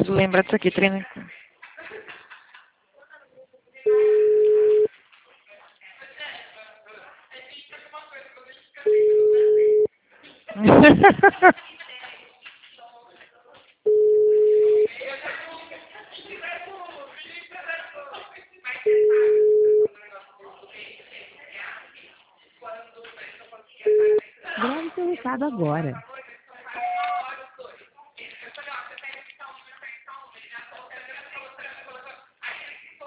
lembra disso aqui, treina. Grave seu recado agora.